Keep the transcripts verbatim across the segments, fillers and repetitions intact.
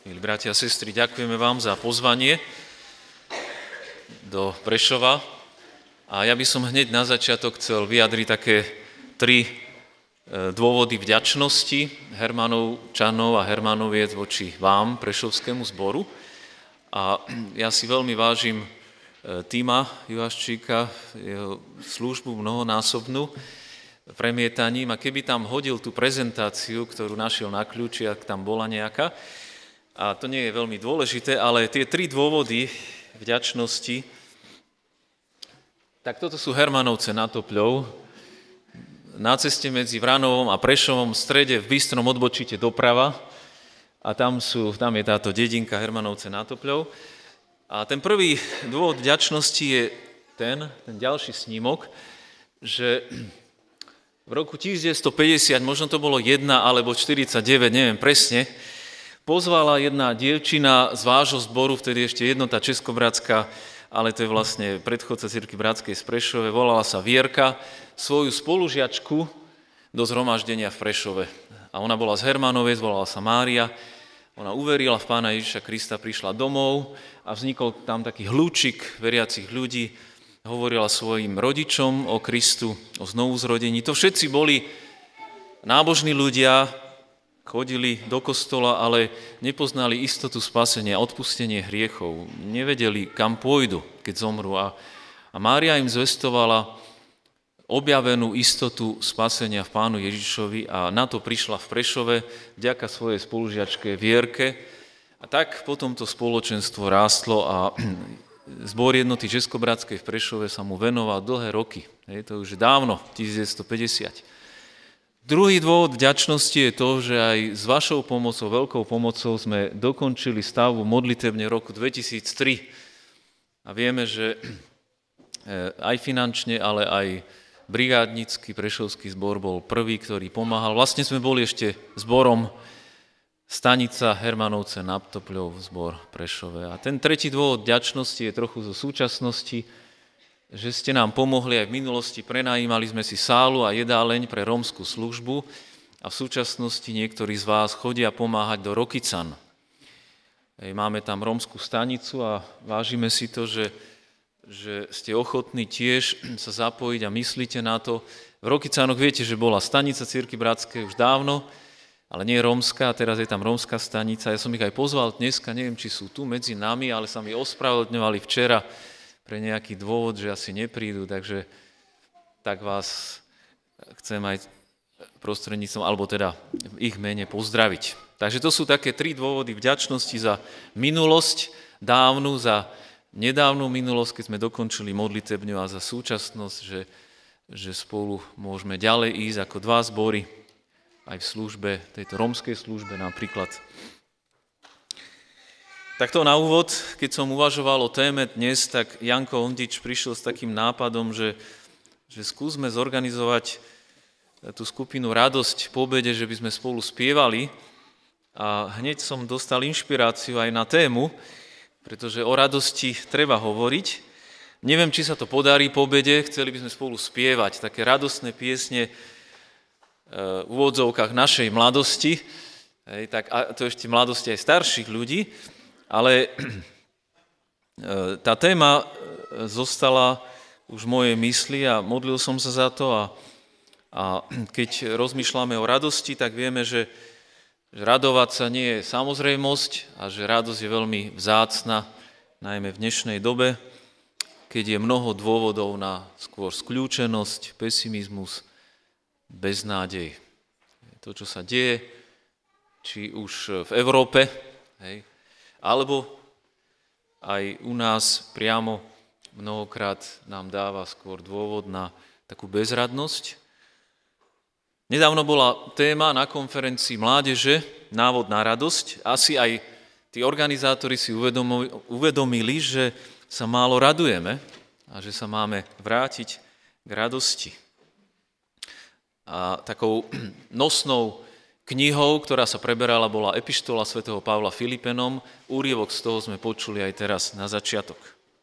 Milí bratia a sestry, ďakujeme vám za pozvanie do Prešova. A ja by som hneď na začiatok chcel vyjadriť také tri dôvody vďačnosti Hermanovčanov a Hermanoviec voči vám, Prešovskému zboru. A ja si veľmi vážim Tima Juhaščíka, jeho službu mnohonásobnú premietaním. A keby tam hodil tú prezentáciu, ktorú našiel na kľúči, ak tam bola nejaká, a to nie je veľmi dôležité, ale tie tri dôvody vďačnosti, tak toto sú Hermanovce nad Topľou. Na ceste medzi Vranovom a Prešovom v strede v bystrom odbočíte doprava a tam, sú, tam je táto dedinka Hermanovce nad Topľou. A ten prvý dôvod vďačnosti je ten, ten ďalší snímok, že v roku devätnásťstopäťdesiat, možno to bolo jedna alebo štyridsaťdeväť, neviem presne, pozvala jedna dievčina z vášho zboru, vtedy ešte Jednota Českobratská, ale to je vlastne predchodca cirkvi bratskej z Prešove, volala sa Vierka, svoju spolužiačku do zhromaždenia v Prešove. A ona bola z Hermanoviec, volala sa Mária, ona uverila v Pána Ježiša Krista, prišla domov a vznikol tam taký hľúčik veriacich ľudí, hovorila svojim rodičom o Kristu, o znovuzrodení. To všetci boli nábožní ľudia, chodili do kostola, ale nepoznali istotu spasenia, odpustenie hriechov. Nevedeli, kam pôjdu, keď zomrú. A, a Mária im zvestovala objavenú istotu spasenia v Pánu Ježišovi a na to prišla v Prešove vďaka svojej spolužiačke Vierke. A tak potom to spoločenstvo rástlo a zbor Jednoty Českobratskej v Prešove sa mu venoval dlhé roky. Je to už dávno, devätnásťstopäťdesiat. Druhý dôvod vďačnosti je to, že aj s vašou pomocou, veľkou pomocou sme dokončili stavbu modlitebne roku dvetisíctri. A vieme, že aj finančne, ale aj brigádnický prešovský zbor bol prvý, ktorý pomáhal. Vlastne sme boli ešte zborom stanica Hermanovce nad Topľou, zbor Prešove. A ten tretí dôvod vďačnosti je trochu zo súčasnosti, že ste nám pomohli aj v minulosti, prenajímali sme si sálu a jedáleň pre rómsku službu a v súčasnosti niektorí z vás chodia pomáhať do Rokycan. Máme tam rómsku stanicu a vážime si to, že, že ste ochotní tiež sa zapojiť a myslíte na to. V Rokycanoch viete, že bola stanica cirkvi bratskej už dávno, ale nie rómska, a teraz je tam rómska stanica. Ja som ich aj pozval dneska, neviem, či sú tu medzi nami, ale sa mi ospravedlňovali včera pre nejaký dôvod, že asi neprídu, takže tak vás chcem aj prostredníctvom, alebo teda v ich mene pozdraviť. Takže to sú také tri dôvody vďačnosti za minulosť dávnu, za nedávnu minulosť, keď sme dokončili modlitebňu, a za súčasnosť, že, že spolu môžeme ďalej ísť ako dva zbory, aj v službe, tejto rómskej službe napríklad. Takto na úvod, keď som uvažoval o téme dnes, tak Janko Ondič prišiel s takým nápadom, že, že skúsme zorganizovať tú skupinu Radosť po obede, že by sme spolu spievali. A hneď som dostal inšpiráciu aj na tému, pretože o radosti treba hovoriť. Neviem, či sa to podarí po obede, chceli by sme spolu spievať také radostné piesne v úvodzovkách našej mladosti, hej, tak a to ešte mladosti aj starších ľudí. Ale tá téma zostala už v mojej mysli a modlil som sa za to a, a keď rozmýšľame o radosti, tak vieme, že, že radovať sa nie je samozrejmosť a že radosť je veľmi vzácna, najmä v dnešnej dobe, keď je mnoho dôvodov na skôr skľúčenosť, pesimizmus, beznádej. To, čo sa deje, či už v Európe, hej, alebo aj u nás priamo mnohokrát nám dáva skôr dôvod na takú bezradnosť. Nedávno bola téma na konferencii mládeže Návod na radosť. Asi aj tí organizátori si uvedomili, že sa málo radujeme a že sa máme vrátiť k radosti. A takou nosnou knihou, ktorá sa preberala, bola epištola svätého Pavla Filipenom. Úryvok z toho sme počuli aj teraz na začiatok.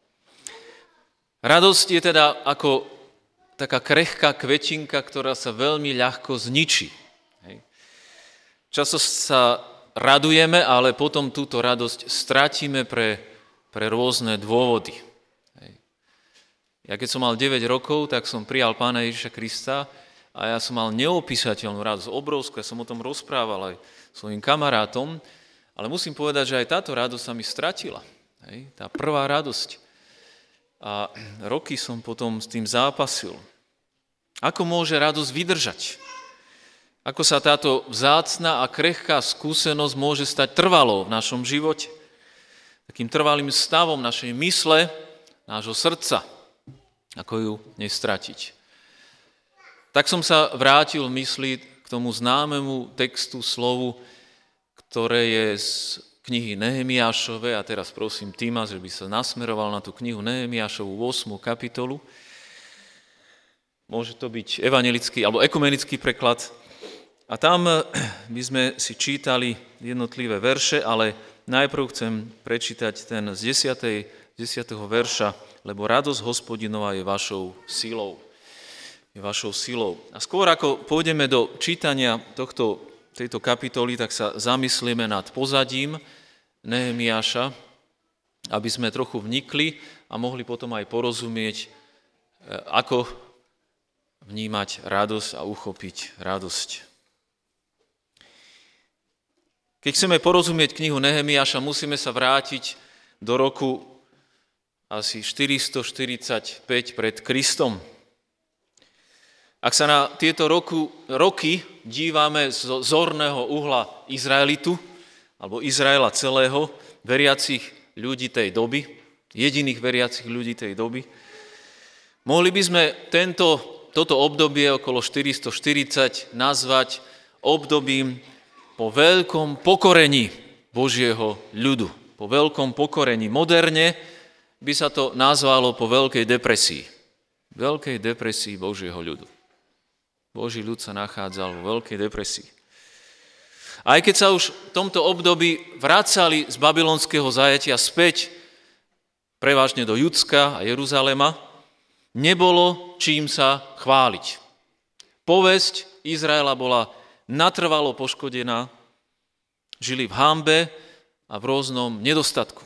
Radosť je teda ako taká krehká kvetinka, ktorá sa veľmi ľahko zničí. Hej. Často sa radujeme, ale potom túto radosť stratíme pre, pre rôzne dôvody. Hej. Ja keď som mal deväť rokov, tak som prijal Pána Ježiša Krista a ja som mal neopísateľnú radosť, obrovskú, ja som o tom rozprával aj svojim kamarátom, ale musím povedať, že aj táto radosť sa mi stratila. Hej. Tá prvá radosť. A roky som potom s tým zápasil. Ako môže radosť vydržať? Ako sa táto vzácna a krehká skúsenosť môže stať trvalou v našom živote? Takým trvalým stavom našej mysle, nášho srdca. Ako ju nestratiť? Tak som sa vrátil v mysli k tomu známemu textu, slovu, ktoré je z knihy Nehemiášovej, a teraz prosím Týma, že by sa nasmeroval na tú knihu Nehemiášovu ôsmu kapitolu. Môže to byť evanjelický alebo ekumenický preklad. A tam by sme si čítali jednotlivé verše, ale najprv chcem prečítať ten z desiateho verša, lebo radosť Hospodinova je vašou silou. Je vašou silou. A skôr ako pôjdeme do čítania tohto, tejto kapitoly, tak sa zamyslíme nad pozadím Nehemiáša, aby sme trochu vnikli a mohli potom aj porozumieť, ako vnímať radosť a uchopiť radosť. Keď chceme porozumieť knihu Nehemiáša, musíme sa vrátiť do roku asi štyristoštyridsaťpäť pred Kristom. Ak sa na tieto roku, roky dívame z zorného uhla Izraelitu, alebo Izraela celého, veriacich ľudí tej doby, jediných veriacich ľudí tej doby, mohli by sme tento, toto obdobie okolo štyristoštyridsať nazvať obdobím po veľkom pokorení Božieho ľudu. Po veľkom pokorení. Moderne by sa to nazvalo po veľkej depresii. Veľkej depresii Božieho ľudu. Boží ľud sa nachádzal vo veľkej depresii. Aj keď sa už v tomto období vracali z babylonského zajatia späť, prevažne do Judska a Jeruzalema, nebolo čím sa chváliť. Povesť Izraela bola natrvalo poškodená, žili v hanbe a v rôznom nedostatku.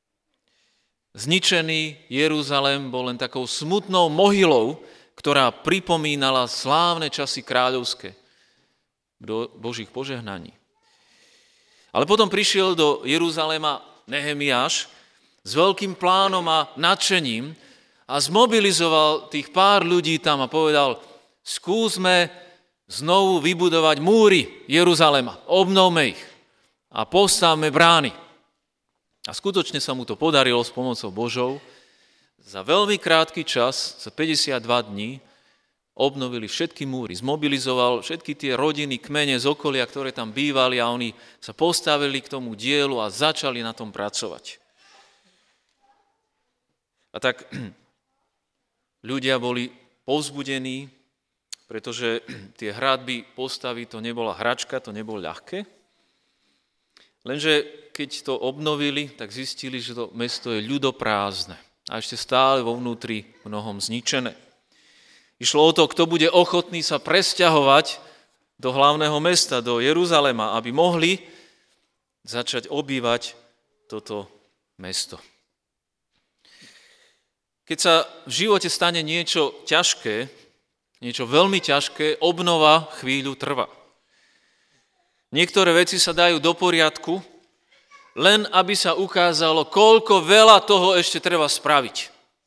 Zničený Jeruzalém bol len takou smutnou mohylou, ktorá pripomínala slávne časy kráľovské do Božích požehnaní. Ale potom prišiel do Jeruzaléma Nehemiáš s veľkým plánom a nadšením a zmobilizoval tých pár ľudí tam a povedal, skúsme znovu vybudovať múry Jeruzalema, obnovme ich a postavme brány. A skutočne sa mu to podarilo s pomocou Božou. Za veľmi krátky čas, za päťdesiatdva dní, obnovili všetky múry, zmobilizoval všetky tie rodiny, kmene z okolia, ktoré tam bývali a oni sa postavili k tomu dielu a začali na tom pracovať. A tak ľudia boli povzbudení, pretože tie hradby postavy, to nebola hračka, to nebolo ľahké. Lenže keď to obnovili, tak zistili, že to mesto je ľudoprázdne a ešte stále vo vnútri mnohom zničené. Išlo o to, kto bude ochotný sa presťahovať do hlavného mesta, do Jeruzalema, aby mohli začať obývať toto mesto. Keď sa v živote stane niečo ťažké, niečo veľmi ťažké, obnova chvíľu trvá. Niektoré veci sa dajú do poriadku, len aby sa ukázalo, koľko veľa toho ešte treba spraviť.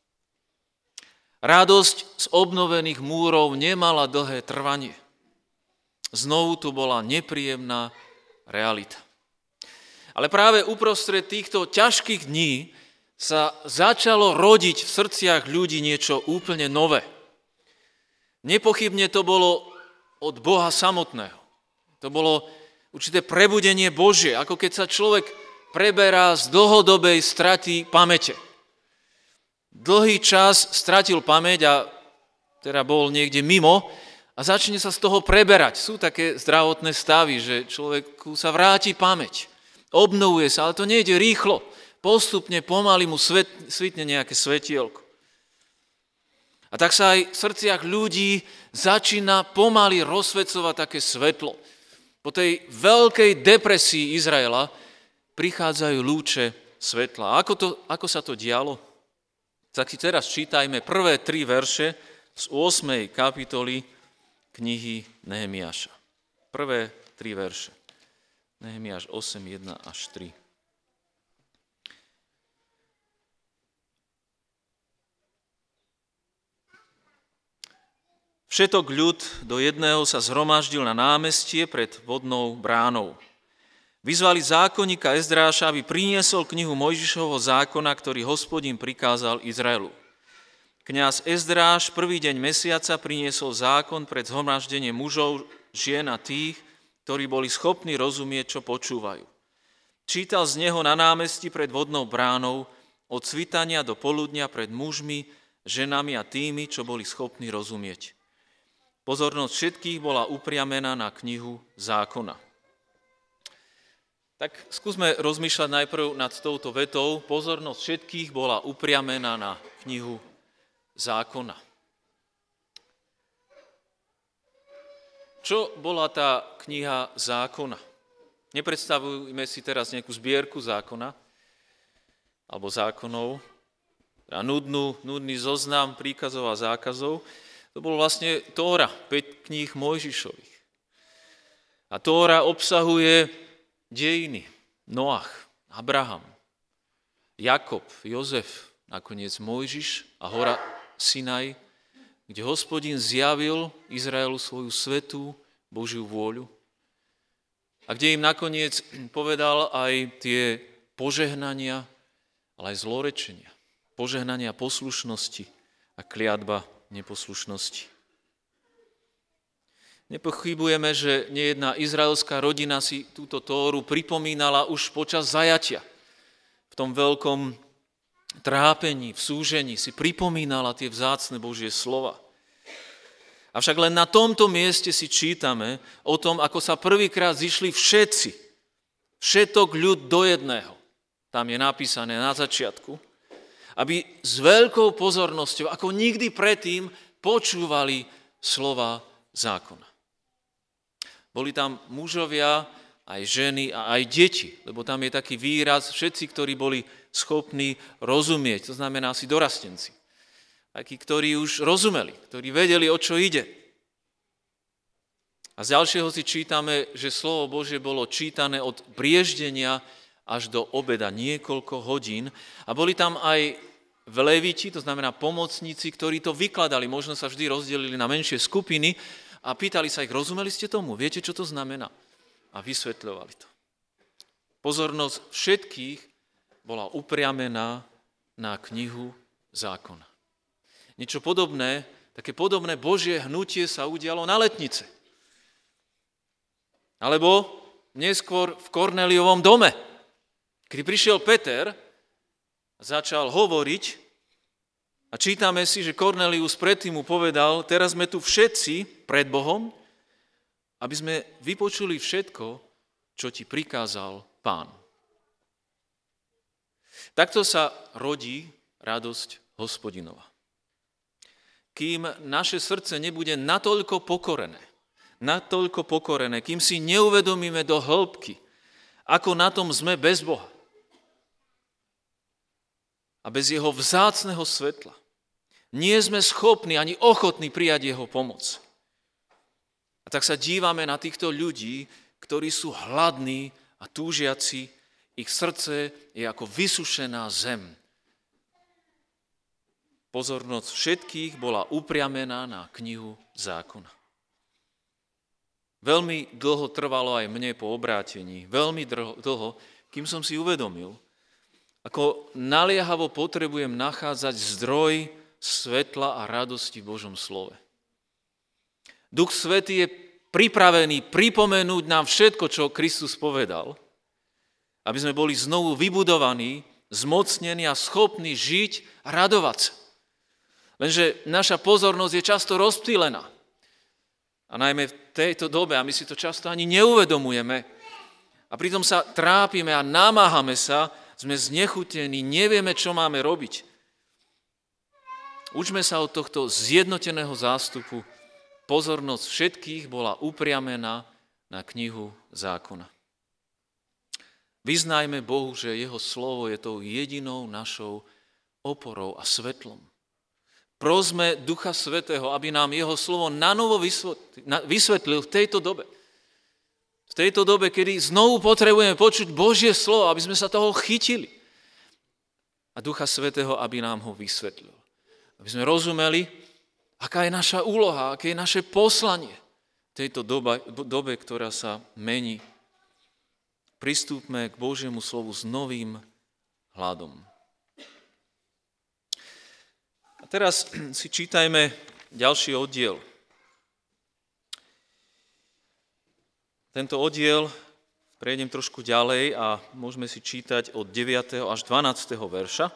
Radosť z obnovených múrov nemala dlhé trvanie. Znovu tu bola nepríjemná realita. Ale práve uprostred týchto ťažkých dní sa začalo rodiť v srdciach ľudí niečo úplne nové. Nepochybne to bolo od Boha samotného. To bolo určité prebudenie Božie, ako keď sa človek preberá z dlhodobej straty pamäte. Dlhý čas stratil pamäť a teda bol niekde mimo a začne sa z toho preberať. Sú také zdravotné stavy, že človeku sa vráti pamäť, obnovuje sa, ale to nejde rýchlo. Postupne, pomaly mu svet, svitne nejaké svetielko. A tak sa aj v srdciach ľudí začína pomaly rozsvecovať také svetlo. Po tej veľkej depresii Izraela prichádzajú lúče svetla. Ako, to, ako sa to dialo? Tak si teraz čítajme prvé tri verše z ôsmej kapitoly knihy Nehemiáša. Prvé tri verše. Nehemiáš osem, jeden až tri. Všetok ľud do jedného sa zhromaždil na námestie pred vodnou bránou. Vyzvali zákonníka Ezdráša, aby priniesol knihu Mojžišovho zákona, ktorý Hospodin prikázal Izraelu. Kňaz Ezdráš prvý deň mesiaca priniesol zákon pred zhromaždenie mužov, žien a tých, ktorí boli schopní rozumieť, čo počúvajú. Čítal z neho na námestí pred vodnou bránou od svitania do poludnia pred mužmi, ženami a tými, čo boli schopní rozumieť. Pozornosť všetkých bola upriamená na knihu zákona. Tak skúsme rozmýšľať najprv nad touto vetou. Pozornosť všetkých bola upriamená na knihu zákona. Čo bola tá kniha zákona? Nepredstavujme si teraz nejakú zbierku zákona alebo zákonov, teda nudnú, nudný zoznam príkazov a zákazov. To bolo vlastne Tóra, päť kníh Mojžišových. A Tóra obsahuje dejiny, Noach, Abraham, Jakob, Jozef, nakoniec Mojžiš a hora Sinaj, kde Hospodin zjavil Izraelu svoju svätú Božiu vôľu a kde im nakoniec povedal aj tie požehnania, ale aj zlorečenia. Požehnania poslušnosti a kliatba neposlušnosti. Nepochybujeme, že nejedná izraelská rodina si túto Tóru pripomínala už počas zajatia. V tom veľkom trápení, v súžení si pripomínala tie vzácne Božie slova. Avšak len na tomto mieste si čítame o tom, ako sa prvýkrát zišli všetci, všetok ľud do jedného. Tam je napísané na začiatku, aby s veľkou pozornosťou, ako nikdy predtým, počúvali slova zákona. Boli tam mužovia, aj ženy a aj deti, lebo tam je taký výraz, všetci, ktorí boli schopní rozumieť, to znamená asi dorastenci. Takí, ktorí už rozumeli, ktorí vedeli, o čo ide. A z ďalšieho si čítame, že slovo Božie bolo čítané od brieždenia až do obeda niekoľko hodín. A boli tam aj vlevíti, to znamená pomocníci, ktorí to vykladali. Možno sa vždy rozdelili na menšie skupiny a pýtali sa ich, rozumeli ste tomu? Viete, čo to znamená? A vysvetľovali to. Pozornosť všetkých bola upriamená na knihu zákona. Niečo podobné, také podobné Božie hnutie sa udialo na Letnice. Alebo neskôr v Korneliovom dome. Keď prišiel Peter, začal hovoriť a čítame si, že Kornelius predtým mu povedal, teraz sme tu všetci pred Bohom, aby sme vypočuli všetko, čo ti prikázal Pán. Takto sa rodí radosť Hospodinova. Kým naše srdce nebude natoľko pokorené, natoľko pokorené, kým si neuvedomíme do hĺbky, ako na tom sme bez Boha a bez jeho vzácneho svetla, nie sme schopní ani ochotní prijať jeho pomoc. A tak sa dívame na týchto ľudí, ktorí sú hladní a túžiaci, ich srdce je ako vysušená zem. Pozornosť všetkých bola upriamená na knihu zákona. Veľmi dlho trvalo aj mne po obrátení, veľmi dlho, kým som si uvedomil, ako naliehavo potrebujem nachádzať zdroj svetla a radosti v Božom slove. Duch Svätý je pripravený pripomenúť nám všetko, čo Kristus povedal, aby sme boli znovu vybudovaní, zmocnení a schopní žiť a radovať sa. Lenže naša pozornosť je často rozptýlená. A najmä v tejto dobe, a my si to často ani neuvedomujeme, a pritom sa trápime a namáhame sa, sme znechutení, nevieme, čo máme robiť. Učme sa od tohto zjednoteného zástupu. Pozornosť všetkých bola upriamená na knihu zákona. Vyznajme Bohu, že jeho slovo je tou jedinou našou oporou a svetlom. Prosme Ducha Svätého, aby nám jeho slovo nanovo vysvetlil v tejto dobe. V tejto dobe, kedy znovu potrebujeme počuť Božie slovo, aby sme sa toho chytili. A Ducha Svätého, aby nám ho vysvetlil. Aby sme rozumeli, aká je naša úloha, aké je naše poslanie v tejto dobe, dobe, ktorá sa mení. Pristúpme k Božiemu slovu s novým hľadom. A teraz si čítajme ďalší oddiel. Tento oddiel prejdem trošku ďalej a môžeme si čítať od deviateho až dvanásteho verša.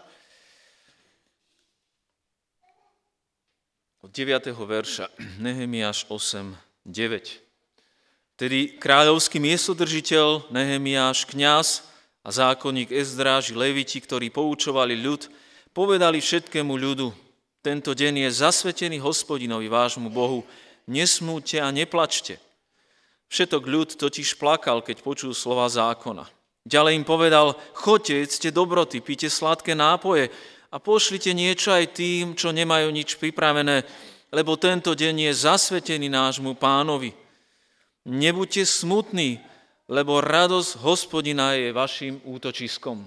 Od deviateho verša, Nehemiáš osem deväť. Tedy kráľovský miestodržiteľ Nehemiáš, kňaz a zákonník Ezdráž, leviti, ktorí poučovali ľud, povedali všetkému ľudu: tento deň je zasvetený Hospodinovi, vášmu Bohu, nesmúďte a neplačte. Všetok ľud totiž plakal, keď počul slova zákona. Ďalej im povedal: choďte, jedzte dobroty, píte sladké nápoje a pošlite niečo aj tým, čo nemajú nič pripravené, lebo tento deň je zasvetený nášmu Pánovi. Nebuďte smutní, lebo radosť Hospodina je vašim útočiskom.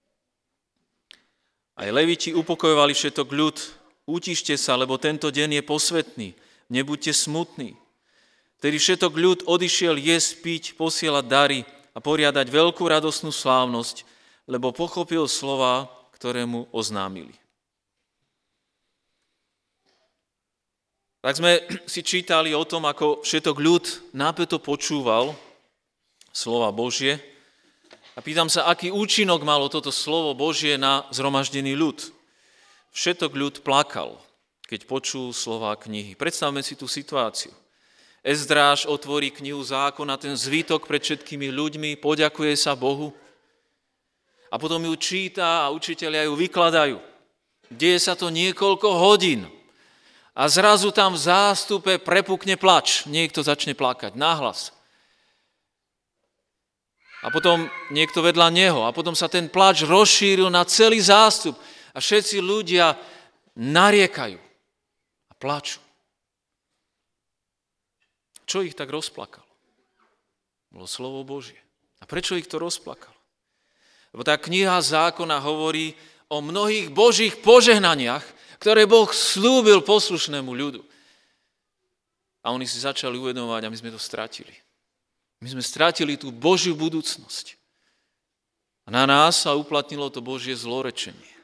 Aj leviti upokojovali všetok ľud: utište sa, lebo tento deň je posvätný, nebuďte smutní. Tedy všetok ľud odišiel jesť, piť, posielať dary a poriadať veľkú radosnú slávnosť, lebo pochopil slová, ktoré mu oznámili. Tak sme si čítali o tom, ako všetok ľud nápeto počúval slova Božie. A pýtam sa, aký účinok malo toto slovo Božie na zhromaždený ľud. Všetok ľud plakal, keď počul slová knihy. Predstavme si tú situáciu. Ezdráž otvorí knihu zákona, ten zvítok pred všetkými ľuďmi, poďakuje sa Bohu a potom ju číta a učitelia ju vykladajú. Deje sa to niekoľko hodín. A zrazu tam v zástupe prepukne plač. Niekto začne plakať nahlas. A potom niekto vedľa neho. A potom sa ten plač rozšíril na celý zástup. A všetci ľudia nariekajú a plačú. Čo ich tak rozplakalo? Bolo slovo Božie. A prečo ich to rozplakalo? Lebo tá kniha zákona hovorí o mnohých Božích požehnaniach, ktoré Boh slúbil poslušnému ľudu. A oni si začali uvedomovať, a my sme to stratili. My sme stratili tú Božiu budúcnosť. A na nás sa uplatnilo to Božie zlorečenie.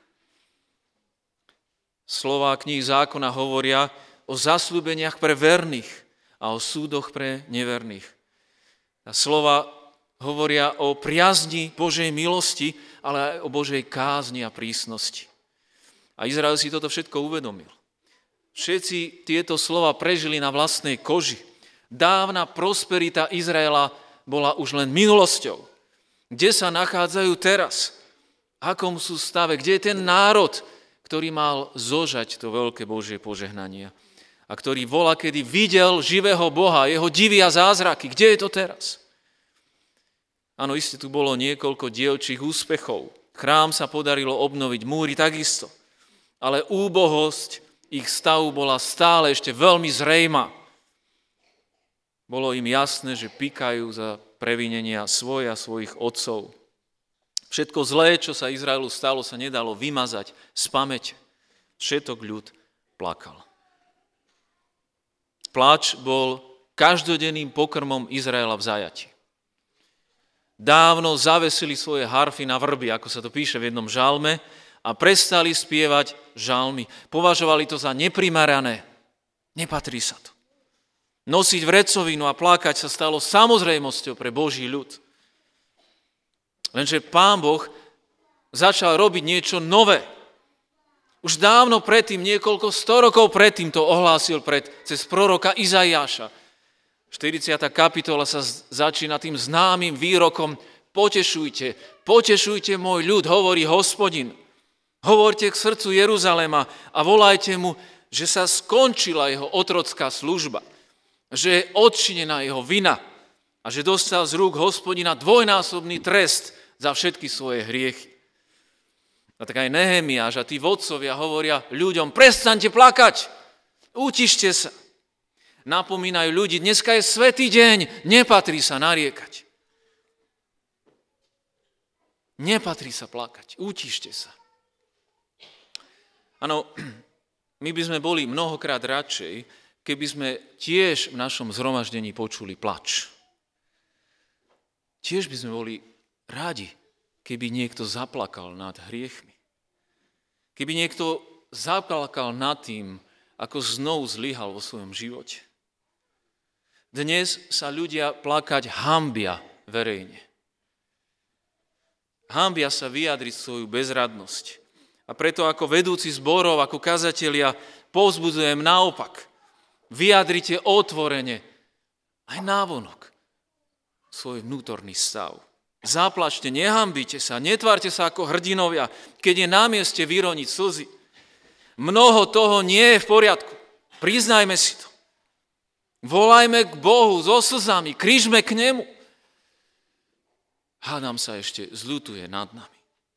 Slová kníh zákona hovoria o zasľúbeniach pre verných a o súdoch pre neverných. A slova hovoria o priazni Božej milosti, ale aj o Božej kázni a prísnosti. A Izrael si toto všetko uvedomil. Všetci tieto slova prežili na vlastnej koži. Dávna prosperita Izraela bola už len minulosťou. Kde sa nachádzajú teraz? V akom sú stave? Kde je ten národ, ktorý mal zožať to veľké Božie požehnanie? A ktorý volá, kedy videl živého Boha, jeho divy a zázraky. Kde je to teraz? Áno, isté tu bolo niekoľko dielčích úspechov. Chrám sa podarilo obnoviť, múry takisto. Ale úbohosť ich stavu bola stále ešte veľmi zrejmá. Bolo im jasné, že pikajú za previnenia svoje a svojich otcov. Všetko zlé, čo sa Izraelu stalo, sa nedalo vymazať z pamäte. Všetok ľud plakal. Pláč bol každodenným pokrmom Izraela v zajatí. Dávno zavesili svoje harfy na vrby, ako sa to píše v jednom žalme, a prestali spievať žalmy. Považovali to za neprimerané. Nepatrí sa to. Nosiť vrecovinu a plakať sa stalo samozrejmosťou pre Boží ľud. Lenže Pán Boh začal robiť niečo nové. Už dávno predtým, niekoľko sto rokov predtým to ohlásil pred, cez proroka Izaiáša. štyridsiata kapitola sa začína tým známym výrokom: potešujte, potešujte môj ľud, hovorí Hospodin. Hovorte k srdcu Jeruzalema a volajte mu, že sa skončila jeho otrocká služba, že je odčinená jeho vina a a že dostal z rúk Hospodina dvojnásobný trest za všetky svoje hriechy. A tak aj Nehemiáš a tí vodcovia hovoria ľuďom, prestaňte plakať, utište sa. Napomínajú ľudí, dneska je svätý deň, nepatrí sa nariekať. Nepatrí sa plakať, utište sa. Áno, my by sme boli mnohokrát radšej, keby sme tiež v našom zhromaždení počuli plač. Tiež by sme boli rádi, keby niekto zaplakal nad hriechmi. Keby niekto zaplakal nad tým, ako znovu zlyhal vo svojom živote. Dnes sa ľudia plakať hanbia verejne. Hanbia sa vyjadriť svoju bezradnosť. A preto ako vedúci zborov, ako kazatelia, povzbudzujem naopak. Vyjadrite otvorene aj návonok svoj vnútorný stav. Zaplačte, nehanbite sa, netvárte sa ako hrdinovia, keď je na mieste vyroniť slzy. Mnoho toho nie je v poriadku. Priznajme si to. Volajme k Bohu so slzami, križme k nemu. Hádam sa ešte zľutuje nad nami.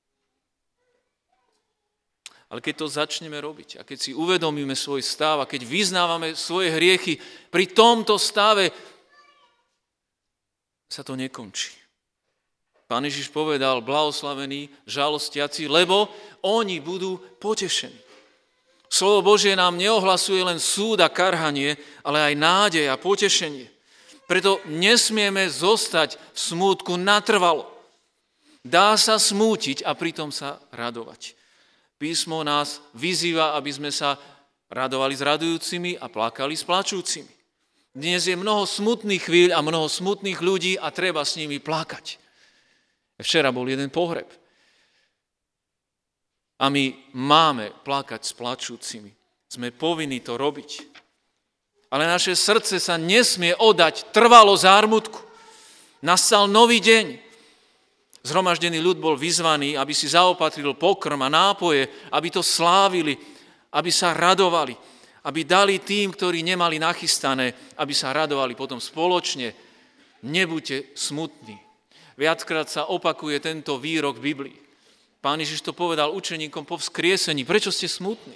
Ale keď to začneme robiť a keď si uvedomíme svoj stav a keď vyznávame svoje hriechy, pri tomto stave sa to nekončí. Pán Ježiš povedal, blahoslavení žalostiaci, lebo oni budú potešení. Slovo Božie nám neohlasuje len súd a karhanie, ale aj nádej a potešenie. Preto nesmieme zostať v smútku natrvalo. Dá sa smútiť a pritom sa radovať. Písmo nás vyzýva, aby sme sa radovali s radujúcimi a plakali s plačúcimi. Dnes je mnoho smutných chvíľ a mnoho smutných ľudí a treba s nimi plakať. Včera bol jeden pohreb. A my máme plakať s plačúcimi. Sme povinní to robiť. Ale naše srdce sa nesmie oddať trvalo zármutku. Nastal nový deň. Zhromaždený ľud bol vyzvaný, aby si zaopatril pokrm a nápoje, aby to slávili, aby sa radovali, aby dali tým, ktorí nemali nachystané, aby sa radovali potom spoločne. Nebuďte smutní. Viackrát sa opakuje tento výrok v Biblii. Pán Ježiš to povedal učeníkom po vzkriesení. Prečo ste smutní?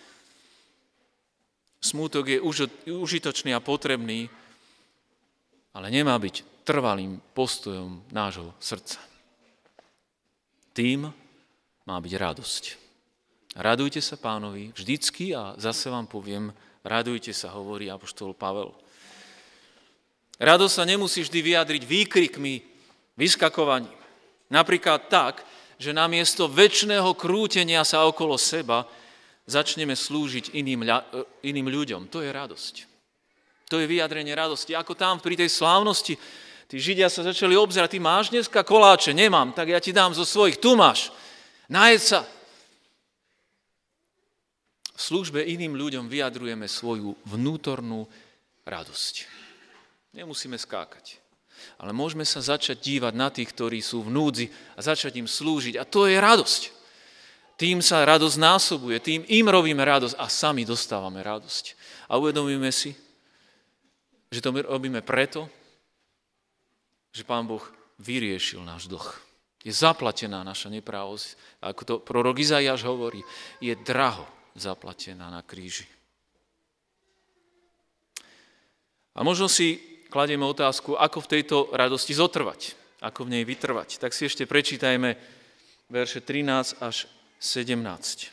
Smútok je užitočný a potrebný, ale nemá byť trvalým postojom nášho srdca. Tým má byť radosť. Radujte sa Pánovi vždycky a zase vám poviem, radujte sa, hovorí apoštol Pavel. Radosť sa nemusí vždy vyjadriť výkrikmi, vyskakovaním. Napríklad tak, že namiesto večného krútenia sa okolo seba začneme slúžiť iným, iným ľuďom. To je radosť. To je vyjadrenie radosti. Ako tam pri tej slávnosti, tí Židia sa začali obzerať, ty máš dneska koláče? Nemám, tak ja ti dám zo svojich, tu máš. Najedz sa. V službe iným ľuďom vyjadrujeme svoju vnútornú radosť. Nemusíme skákať. Ale môžeme sa začať dívať na tých, ktorí sú v núdzi a začať im slúžiť. A to je radosť. Tým sa radosť násobuje, tým im robíme radosť a sami dostávame radosť. A uvedomíme si, že to my robíme preto, že Pán Boh vyriešil náš dlh. Je zaplatená naša neprávosť. A ako to prorok Izaiáš hovorí, je draho zaplatená na kríži. A možno si kladieme otázku, ako v tejto radosti zotrvať, ako v nej vytrvať. Tak si ešte prečítajme verše trinásť až sedemnásť.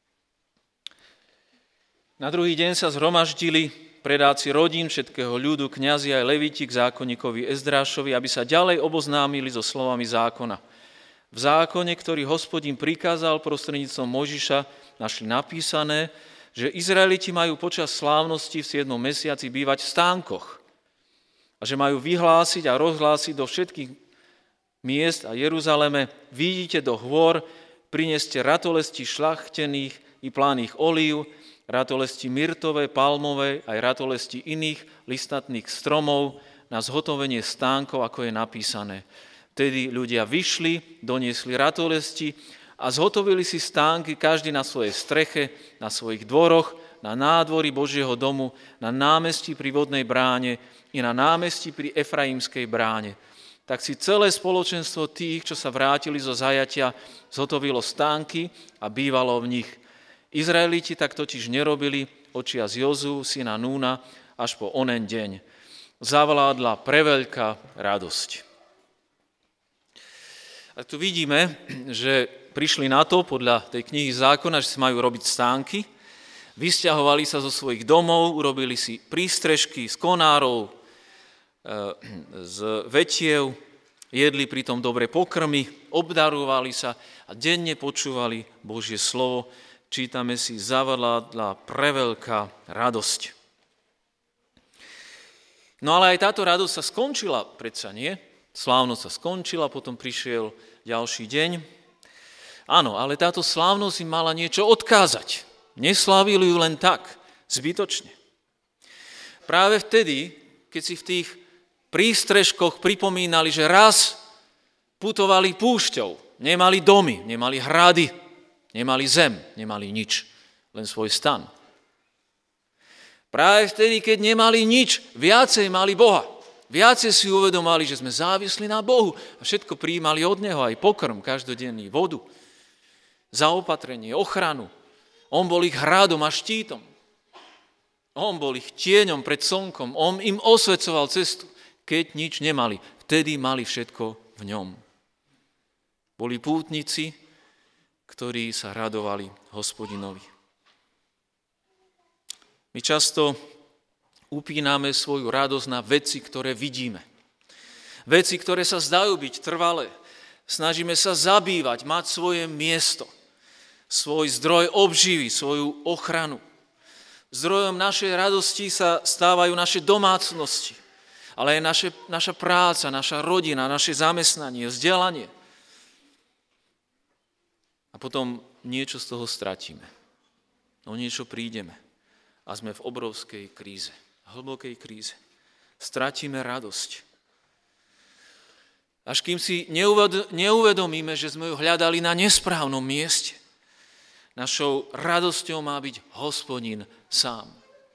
Na druhý deň sa zhromaždili predáci rodín, všetkého ľudu, kňazi aj levíti k zákonníkovi Ezdrášovi, aby sa ďalej oboznámili so slovami zákona. V zákone, ktorý Hospodin prikázal prostredníctvom Mojžiša, našli napísané, že Izraeliti majú počas slávnosti v siedmom mesiaci bývať v stánkoch a že majú vyhlásiť a rozhlásiť do všetkých miest a Jeruzaleme, výjdite do hôr, prineste ratolesti šľachtených i planých olív, ratolesti myrtové, palmové, aj ratolesti iných listatných stromov na zhotovenie stánkov, ako je napísané. Vtedy ľudia vyšli, doniesli ratolesti a zhotovili si stánky každý na svojej streche, na svojich dvoroch, na nádvorí Božieho domu, na námestí pri vodnej bráne i na námestí pri Efraimskej bráne. Tak si celé spoločenstvo tých, čo sa vrátili zo zajatia, zhotovilo stánky a bývalo v nich. Izraeliti tak totiž nerobili očias Jozu, syna Núna, až po onen deň. Zavládla preveľká radosť. A tu vidíme, že prišli na to, podľa tej knihy zákona, že sa majú robiť stánky, vysťahovali sa zo svojich domov, urobili si prístrežky z konárov, z vetiev, jedli pritom dobre pokrmy, obdarovali sa a denne počúvali Božie slovo. Čítame si, zavládla preveľká radosť. No ale aj táto radosť sa skončila, predsa nie? Slávnosť sa skončila, potom prišiel ďalší deň. Áno, ale táto slávnosť im mala niečo odkázať. Neslávili ju len tak, zbytočne. Práve vtedy, keď si v tých prístrežkoch pripomínali, že raz putovali púšťou, nemali domy, nemali hrady, nemali zem, nemali nič, len svoj stan. Práve vtedy, keď nemali nič, viacej mali Boha. Viacej si uvedomali, že sme závislí na Bohu a všetko prijímali od Neho, aj pokrm, každodenný, vodu, zaopatrenie, ochranu. On bol ich hradom a štítom. On bol ich tieňom pred slnkom. On im osvecoval cestu, keď nič nemali. Vtedy mali všetko v ňom. Boli pútnici, ktorí sa radovali Hospodinovi. My často upíname svoju radosť na veci, ktoré vidíme. Veci, ktoré sa zdajú byť trvalé. Snažíme sa zabývať, mať svoje miesto, svoj zdroj obživy, svoju ochranu. Zdrojom našej radosti sa stávajú naše domácnosti, ale aj naše, naša práca, naša rodina, naše zamestnanie, vzdelanie. A potom niečo z toho stratíme. O niečo prídeme a sme v obrovskej kríze. hlbokej kríze. Stratíme radosť. Až kým si neuvedomíme, že sme ju hľadali na nesprávnom mieste. Našou radosťou má byť Hospodin sám.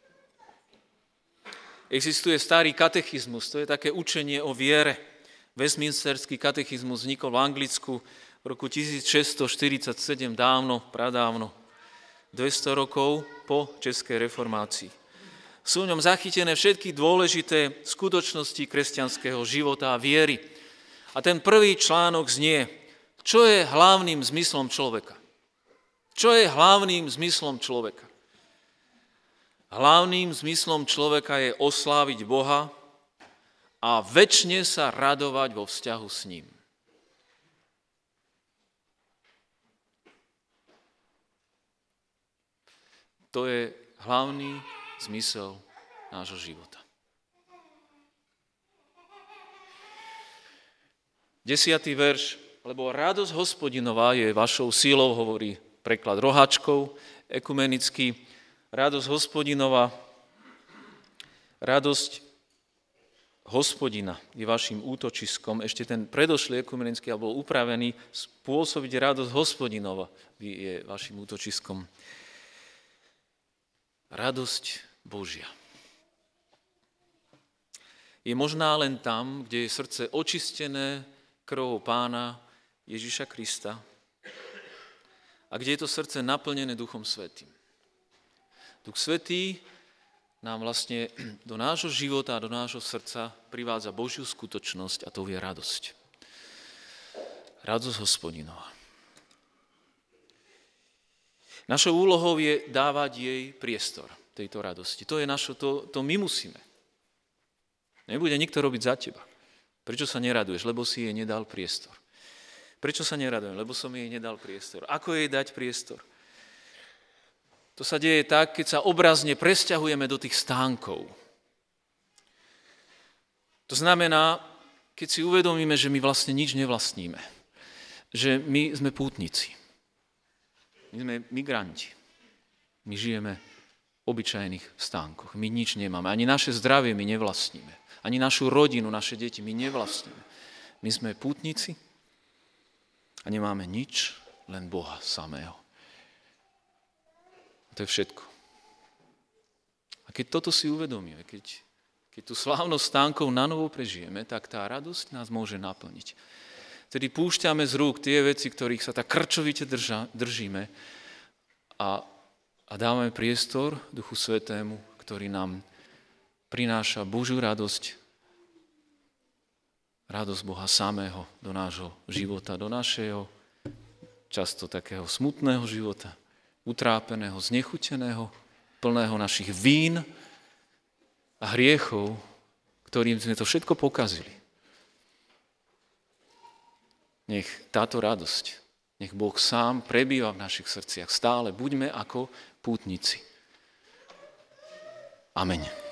Existuje starý katechizmus, to je také učenie o viere. Westminsterský katechizmus vznikol v Anglicku v roku tisícšesťstoštyridsaťsedem, dávno, pradávno, dvesto rokov po českej reformácii. Sú v ňom zachytené všetky dôležité skutočnosti kresťanského života a viery. A ten prvý článok znie, čo je hlavným zmyslom človeka? Čo je hlavným zmyslom človeka? Hlavným zmyslom človeka je osláviť Boha a večne sa radovať vo vzťahu s ním. To je hlavný zmysel nášho života. Desiatý verš, lebo radosť Hospodinová je vašou sílou, hovorí preklad Roháčkov, ekumenický. Radosť Hospodinova, radosť Hospodina je vašim útočiskom. Ešte ten predošlý ekumenický bol upravený, spôsobiť radosť Hospodinova je vašim útočiskom. Radosť Božia je možná len tam, kde je srdce očistené krvou Pána Ježiša Krista a kde je to srdce naplnené Duchom Svätým. Duch Svätý nám vlastne do nášho života a do nášho srdca privádza Božiu skutočnosť a to je radosť. Radosť Hospodinova. Našou úlohou je dávať jej priestor, tejto radosti. To je našo, to, to my musíme. Nebude nikto robiť za teba. Prečo sa neraduješ? Lebo si jej nedal priestor. Prečo sa neradujem? Lebo som jej nedal priestor. Ako jej dať priestor? To sa deje tak, keď sa obrazne presťahujeme do tých stánkov. To znamená, keď si uvedomíme, že my vlastne nič nevlastníme. Že my sme pútnici. My sme migranti. My žijeme v obyčajných stánkoch. My nič nemáme. Ani naše zdravie my nevlastníme. Ani našu rodinu, naše deti my nevlastníme. My sme pútnici a nemáme nič, len Boha samého. To je všetko. A keď toto si uvedomíme, keď, keď tú slávnosť stánkov na novo prežijeme, tak tá radosť nás môže naplniť. Tedy púšťame z rúk tie veci, ktorých sa tak krčovite drža, držíme a, a dávame priestor Duchu Svätému, ktorý nám prináša Božiu radosť, radosť Boha samého do nášho života, do našeho často takého smutného života, utrápeného, znechuteného, plného našich vín a hriechov, ktorým sme to všetko pokazili. Nech táto radosť, nech Boh sám prebýva v našich srdciach stále. Buďme ako pútnici. Amen.